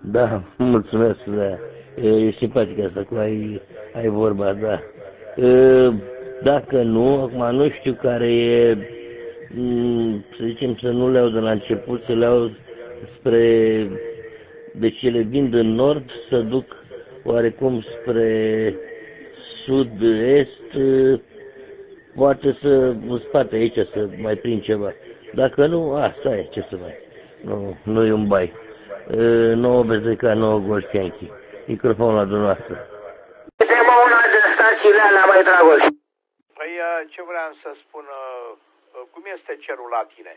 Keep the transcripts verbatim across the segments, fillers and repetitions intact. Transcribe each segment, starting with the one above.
Da, mulțumesc, da. E, e simpatic asta cu ai, ai vorba, da. E, dacă nu, acum nu știu care e, m, să zicem să nu le iau de la început, să le iau spre, deci ele vin din nord, să duc oarecum spre sud-est, poate să în spate aici să mai prind ceva. Dacă nu, asta e, ce să mai, nu, nu e un bai. nouă B Z K, nouă Golf Yankee. Microfonul la dumneavoastră. Suntem una din stațiile alea, mai Dragoș. Păi ce vreau să spun, cum este cerul la tine?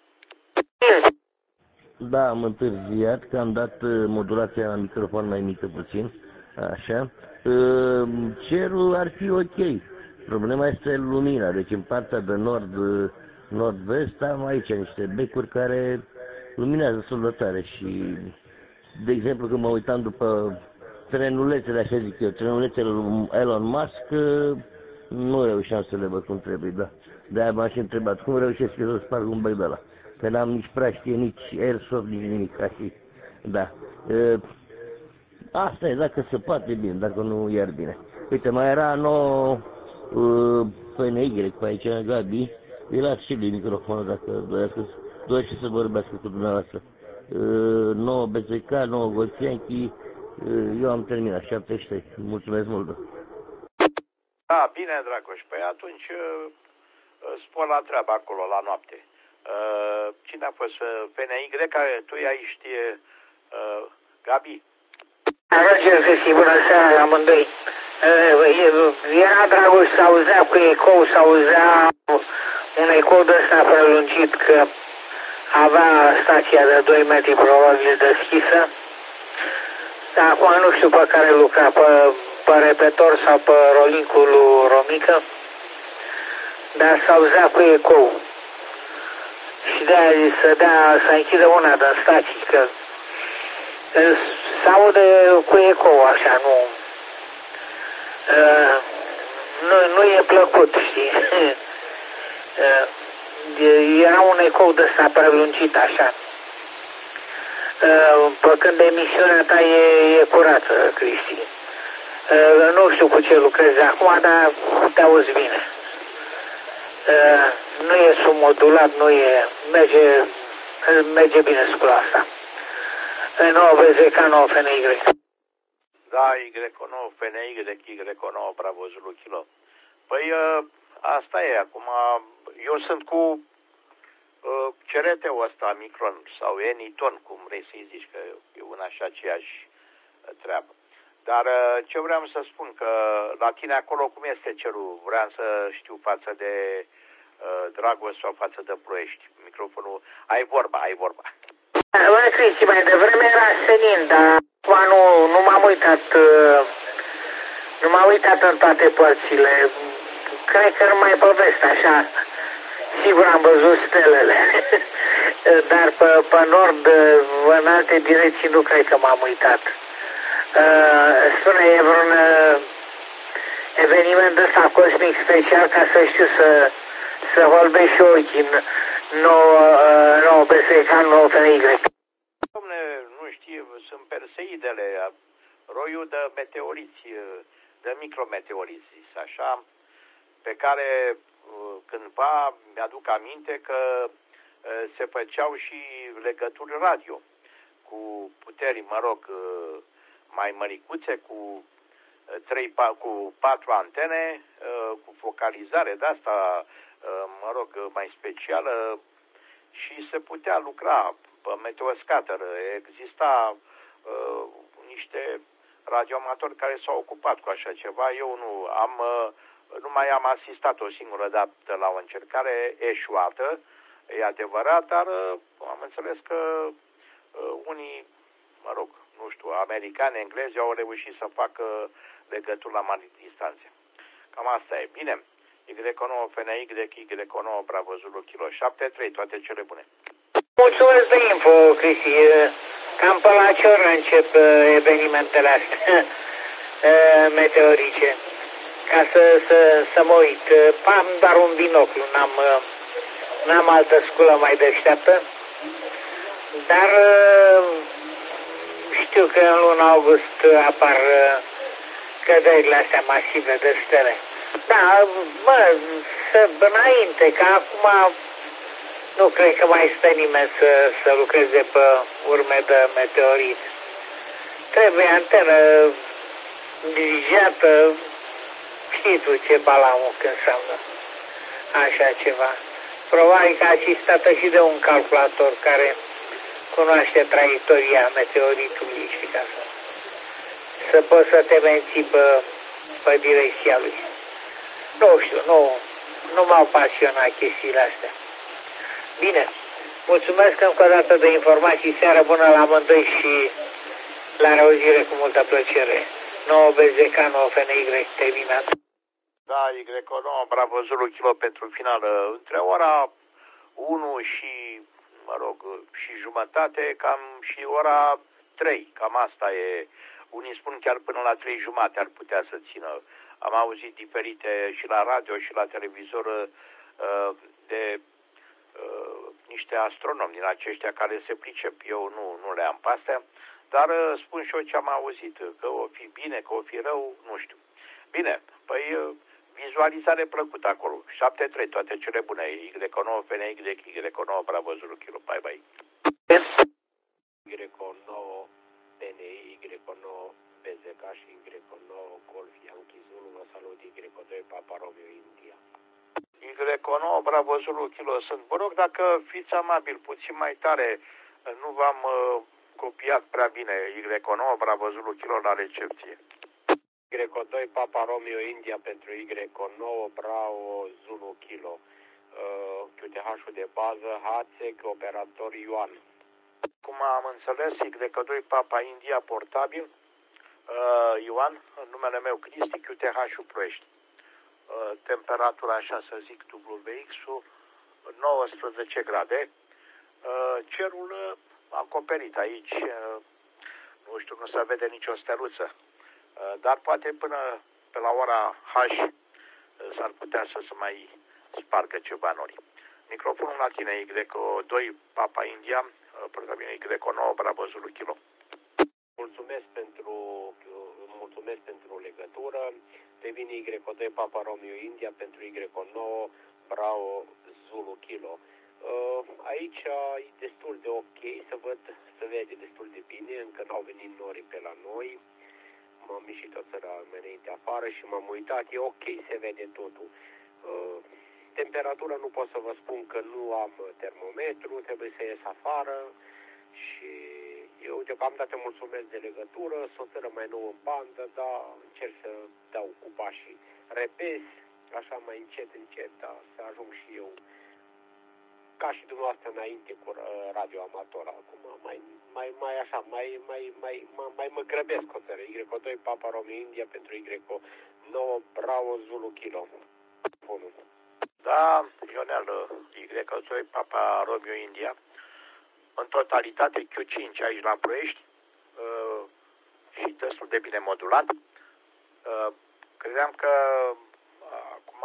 Da, am întârziat, că am dat modulația la microfon mai mică puțin, așa. Cerul ar fi ok. Problema este lumina, deci în partea de nord, nord-vest, am aici niște becuri care luminează destul de tare și, de exemplu, când mă uitam după trenulețele, așa zic eu, trenulețele lui Elon Musk, nu reușeam să le văd cum trebuie, da. De-aia m-am și întrebat, cum reușesc să sparg un bec de ăla? Că n-am nici praștie, nici airsoft, nici nimic, așa. Da. E, asta e, dacă se poate, bine, dacă nu, iar bine. Uite, mai era nouă P N Y pe aici, Gabi, îi las și de microfonul, dacă dorească, dorește să vorbească cu dumneavoastră. nouă B Z K, nouă Golf Yankee, eu am terminat, șaptezeci și trei. Mulțumesc mult. Da, bine, Dragoș, păi atunci spor la treabă acolo, la noapte. Cine a fost P N Y, care tu ai știe, Gabi? Roger, Cristi, bună seara la amândoi. Era Dragoș, s-auzea cu ecou, s-auzea un ecou de ăsta prelungit, că avea stația de doi metri probabil deschisă. Dar acum nu știu pe care lucra, pe, pe repetor sau pe rolincul lui Romică, dar s-auzea cu ecou. Și de-aia să dea, să închidă una din stații, că s-aude cu ecou așa, nu, uh, nu, nu e plăcut, știi? uh, era un ecou de ăsta prelungit așa. Uh, pe când emisiunea ta e, e curată, Cristi. Uh, nu știu cu ce lucrezi acum, dar te auzi bine. Uh, nu e submodulat, nu e, merge, merge bine spre asta. nouă B Z K, nouă F N Y. Da, Y nouă F N Y, Y nouă Bravo Zulu Kilo. Păi asta e, acum eu sunt cu uh, cereteul ăsta Micron sau Eniton, cum vrei să-i zici, că e una și aceeași treabă. Dar uh, ce vreau să spun, că la tine acolo cum este cerul? Vreau să știu față de uh, Dragoș sau față de Ploiești. Microfonul, ai vorba, ai vorba. Bă, Cristi, mai devreme era senin, dar acum nu, nu m-am uitat, nu m-am uitat în toate părțile. Cred că numai pe vest, așa, sigur am văzut stelele. Dar pe, pe nord, în alte direcții, nu cred că m-am uitat. Spune, e vreun eveniment ăsta cosmic special ca să știu să, să holbesc și ochii nouă B S K, nouă F N Y. Dom'le, nu știu, sunt perseidele, roiul de meteoriți, de micrometeoriți, așa, pe care cândva mi-aduc aminte că se făceau și legături radio cu puteri, mă rog, mai măricuțe, cu trei, cu patru antene, cu focalizare de asta, mă rog, mai specială, și se putea lucra pe meteoscater. Exista uh, niște radioamatori care s-au ocupat cu așa ceva. Eu nu am, uh, nu mai am asistat o singură dată la o încercare eșuată, e adevărat, dar uh, am înțeles că uh, unii, mă rog, nu știu, americani, englezi au reușit să facă legături la mari distanțe. Cam asta e. Bine. Y nouă F N Y, Y nouă Bravo Zulu Kilo. șapte trei, toate cele bune. Mulțumesc de info, Cristi. Cam pe la ce oră încep evenimentele astea meteorice? Ca să, să, să mă uit. Am doar un binoclu, n-am, n-am altă sculă mai deșteaptă. Dar știu că în luna august apar căderile astea masive de stele. Da, bă, să înainte, că acum nu cred că mai stă nimeni să, să lucreze pe urme de meteorit. Trebuie antenă dirijată, știi tu ce balamuc înseamnă așa ceva. Probabil că asistată și de un calculator care cunoaște traiectoria meteoritului și ca să, să poți să te menții pe, pe direcția lui. Nu știu, nu, nu m-au pasionat chestiile astea. Bine, mulțumesc încă o dată de informații, seară bună la amândoi și la reauzire cu multă plăcere. nouă B Z K, nouă F N Y, terminat. Da, Y nouă, Bravo Zulu, kilo pentru finală. Între ora unu și, mă rog, și jumătate, cam și ora trei, cam asta e. Unii spun chiar până la trei jumate ar putea să țină. Am auzit diferite și la radio și la televizor uh, de uh, niște astronomi din aceștia care se pricep. Eu nu, nu le am pe astea, dar uh, spun și eu ce am auzit, că o fi bine, că o fi rău, nu știu. Bine, păi uh, vizualizare plăcută acolo. șapte trei, toate cele bune. Y nouă, F N Y, Y nouă, Bravo Zulu, kilo. Bye, bye. Y nouă, P N I, Y nouă, B Z K și Y nouă, Golf Yankee Zulu. Vă salut, Y doi, Papa Romeo, India. Y nouă, Bravo Zulu, kilo. Sunt, vă rog, dacă fiți amabil, puțin mai tare, nu v-am uh, copiat prea bine. Y nouă, Bravo Zulu, kilo la recepție. Y doi, Papa Romeo, India pentru Y nouă, Bravo Zulu, kilo. Uh, Q T H-ul de bază, Hațec, operator Ioan. Cum am înțeles, Y doi, Papa India, portabil, uh, Ioan, în numele meu Cristi, Q T H-ul Ploiești. Uh, temperatura, așa să zic, W X-ul, nouăsprezece grade. Uh, cerul uh, acoperit aici, uh, nu știu, nu se vede nicio steluță. Uh, dar poate până pe la ora H uh, s-ar putea să se mai spargă ceva nori. Microfonul la tine, Y doi, Papa India, portabil Y nouă, Bravo Zulu, kilo. Mulțumesc pentru, mulțumesc pentru legătură. Devine Y doi, Papa Romeo, India pentru Y nouă, Bravo Zulu, kilo. Aici e destul de ok, să văd, se vede destul de bine, încă n-au venit nori pe la noi. M-am ieșit o țără mai înainte afară și m-am uitat, e ok, se vede totul. Temperatura nu pot să vă spun că nu am termometru, trebuie să ies afară și eu deocamdată mulțumesc de legătură, sunt o țără mai nouă în bandă, dar încerc să dau cu pașii repezi, așa mai încet, încet, dar să ajung și eu ca și dumneavoastră înainte cu radio amator, acum mai, mai, mai așa, mai, mai, mai, mai, mai mă grăbesc o țără. Y doi, Papa Romeo, India pentru Y nouă, Bravo Zulu, kilo. Bunul. Da, Ionel, Y doi, Papa Romeo, India. În totalitate Q cinci aici la Ploiești uh, și destul de bine modulat. Uh, credeam că uh, acum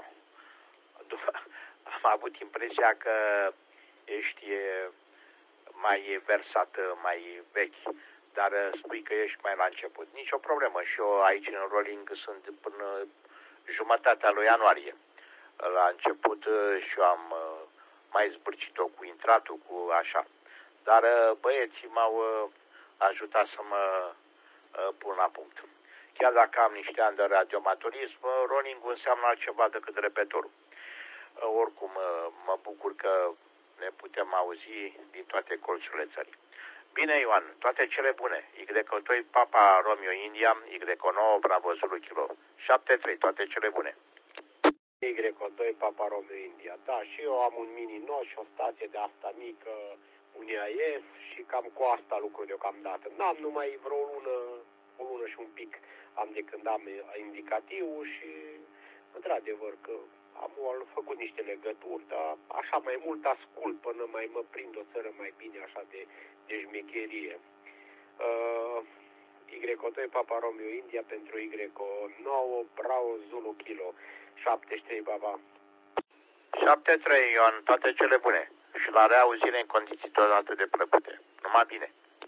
am avut impresia că ești mai versat, mai vechi, dar spui că ești mai la început. Nici o problemă. Și eu aici în rolling sunt până jumătatea lui ianuarie. La început și eu am mai zbârcit-o cu intratul, cu așa. Dar băieții m-au ajutat să mă pun la punct. Chiar dacă am niște ani de radioamatorism, rolling înseamnă altceva decât repetorul. Oricum, mă bucur că ne putem auzi din toate colțurile țării. Bine, Ioan, toate cele bune. Y doi, Papa Romeo, India, Y nouă, Bravo Zulu, kilo. șapte trei, toate cele bune. Y doi, Papa Romeo, India. Da, și eu am un mini nos și o stație de asta mică, un I A S și cam cu asta lucru deocamdată. N-am numai vreo lună, o lună și un pic am de când am indicativul și, într-adevăr, că am făcut niște legături, dar așa mai mult ascult până mai mă prind o țară mai bine, așa de, de șmecherie. Uh, Y doi, Papa Romeo, India pentru Y nouă, Bravo Zulu, kilo. șaptezeci și trei, baba. șapte trei, Ioan, toate cele bune. Și la reauzire în condiții tot atât de plăcute. Numai bine.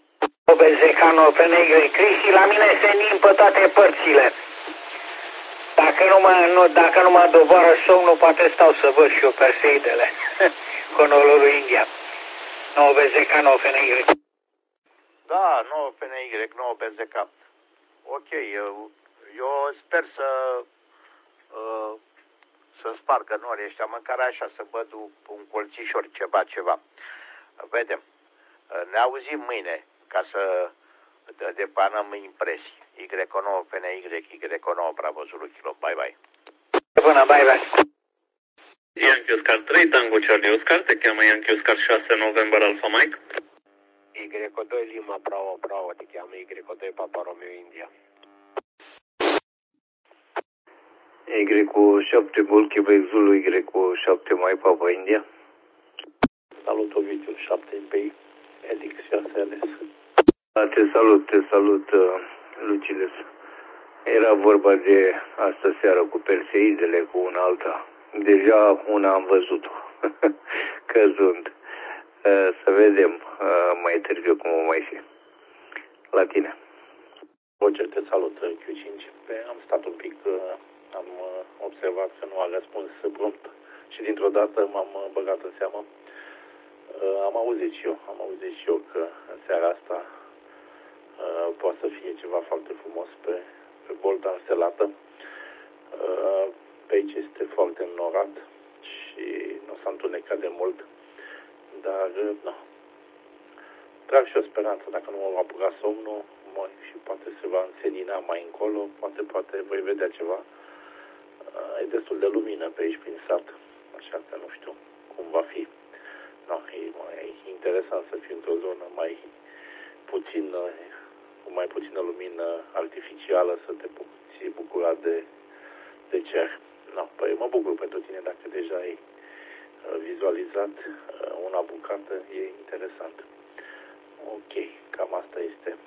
O B Z K nouă P N Y. Cristi, la mine se nimpă toate părțile. Dacă nu mă, nu, dacă nu mă doboară somnul, poate stau să văd și eu Perseidele. Honolulu, India. nouă B Z K nouă P N Y. Da, nouă P N Y, nouă B Z K. Ok, eu, eu sper să uh, să spargă norii ăștia, măcar așa, să văd un colțișor, ceva, ceva. Vedem. Ne auzim mâine ca să depanăm impresii. Y nouă P N Y, Y nouă Bravo Zulu Kilo. Bye, bye. Bună, bye, bye. Yankee Oscar trei, Tango Charlie Oscar, te cheamă Yankee Oscar șase, November Alpha Mike. Y doi Lima Bravo Bravo, te cheamă Y doi Papa Romeo India. Y șapte Bul Quebec Zulu, Y șapte Mai Papa India. Salut, Ovidiu, șapte P I, Elix șase L S. Te salut, te salut, Luciles. Era vorba de astă seară cu Perseidele, cu una alta. Deja una am văzut-o, căzând. Să vedem mai târziu cum o mai fi. La tine. Roger, te salut, Q cinci. Am stat un pic, am observat că nu a răspuns prompt și dintr-o dată m-am băgat în seamă. Am auzit și eu, am auzit și eu că în seara asta poate să fie ceva foarte frumos pe, pe bolta înstelată. Pe aici este foarte înnorat și nu s-a întunecat de mult, dar nu. Trag și o speranță, dacă nu mă va apuca somnul mă, și poate se va însenina mai încolo, poate, poate voi vedea ceva. E destul de lumină pe aici prin sat, așa că nu știu cum va fi. No, e mai interesant să fiu într-o zonă mai puțin, cu mai puțină lumină artificială, să te poți bucura de, de cer. No, păi mă bucur pentru tine dacă deja ai vizualizat una bucată, e interesant. Ok, cam asta este.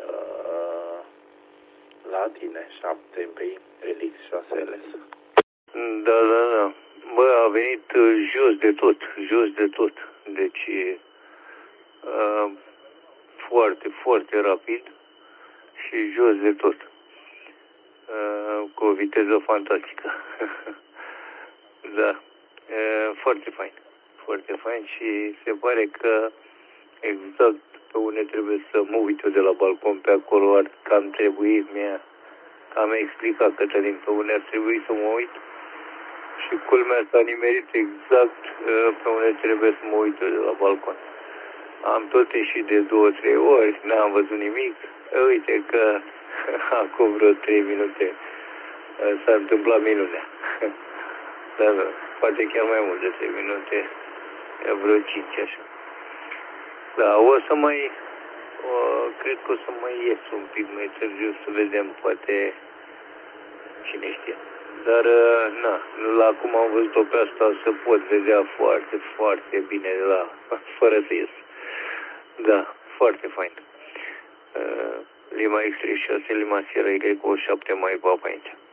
La tine, șapte P I, Elix șase L S. Da, da, da. Bă, a venit jos de tot, jos de tot. Deci, uh, foarte, foarte rapid și jos de tot. Uh, cu o viteză fantastică. Da, uh, foarte fain. Foarte fain și se pare că exact pe unde trebuie să mă uit eu de la balcon pe acolo ar cam trebui, mi-a am explicat Cătălin pe unde ar trebui să mă uit. Și culmea s-a nimerit exact uh, pe unde trebuie să mă uit eu de la balcon. Am tot ieșit de două, trei ori, n-am văzut nimic. Uite că acum vreo trei minute uh, s-a întâmplat minunea. Dar poate chiar mai mult de trei minute, vreo cinci așa. Da, o să mai, uh, cred că o să mai ies un pic mai târziu să vedem, poate, cine știe. Dar, na, la cum am văzut-o pe asta, se pot vedea foarte, foarte bine de la, fără să ies. Da, foarte fain. Uh, Lima X treizeci și șase, Lima Sierra Y cu șapte mai Papa aici.